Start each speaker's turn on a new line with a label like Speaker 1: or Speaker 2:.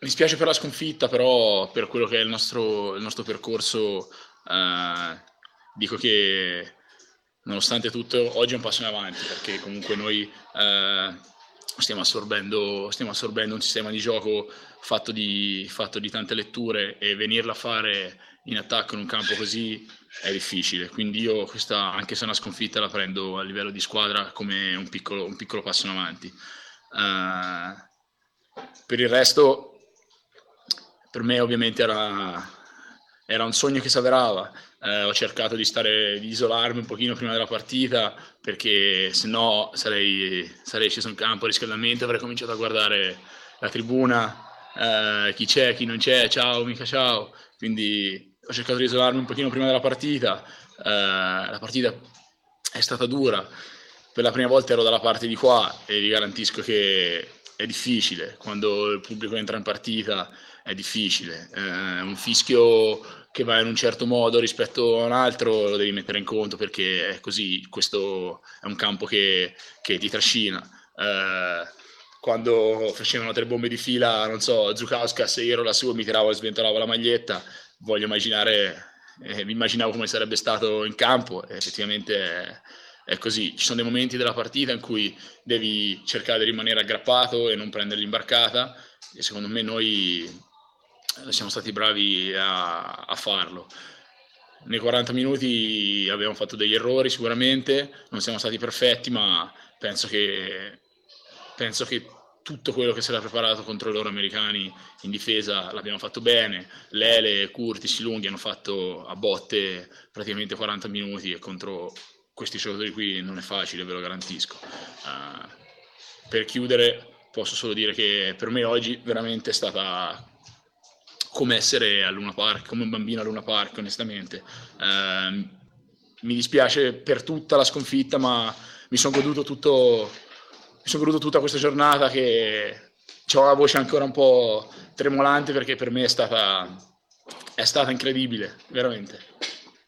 Speaker 1: Mi spiace per la sconfitta, però per quello che è il nostro percorso, eh, dico che nonostante tutto oggi è un passo in avanti, perché comunque noi stiamo assorbendo un sistema di gioco fatto di tante letture, e venirla a fare in attacco in un campo così è difficile. Quindi io questa, anche se è una sconfitta, la prendo a livello di squadra come un piccolo passo in avanti. Per il resto, per me ovviamente era un sogno che si avverava. Ho cercato di isolarmi un pochino prima della partita, perché se no sarei sceso in campo a riscaldamento, avrei cominciato a guardare la tribuna, chi c'è, chi non c'è, ciao, mica ciao. Quindi ho cercato di isolarmi un pochino prima della partita. La partita è stata dura. Per la prima volta ero dalla parte di qua, e vi garantisco che è difficile. Quando il pubblico entra in partita è difficile. Un fischio che va in un certo modo rispetto a un altro lo devi mettere in conto, perché è così. Questo è un campo che ti trascina. Quando facevano 3 bombe di fila, non so, Zukauskas, io ero lassù, mi tiravo e sventolavo la maglietta. Mi immaginavo come sarebbe stato in campo, e effettivamente è così. Ci sono dei momenti della partita in cui devi cercare di rimanere aggrappato e non prendere l'imbarcata, e secondo me noi siamo stati bravi a farlo. Nei 40 minuti abbiamo fatto degli errori sicuramente, non siamo stati perfetti, ma penso che tutto quello che si era preparato contro i loro americani in difesa l'abbiamo fatto bene. Lele, Curtis, Lunghi hanno fatto a botte praticamente 40 minuti, e contro questi giocatori qui non è facile, ve lo garantisco. Per chiudere posso solo dire che per me oggi veramente è stata come essere a Luna Park, come un bambino a Luna Park, onestamente. Mi dispiace per tutta la sconfitta, ma mi sono goduto tutta questa giornata, che ho la voce ancora un po' tremolante, perché per me è stata incredibile, veramente.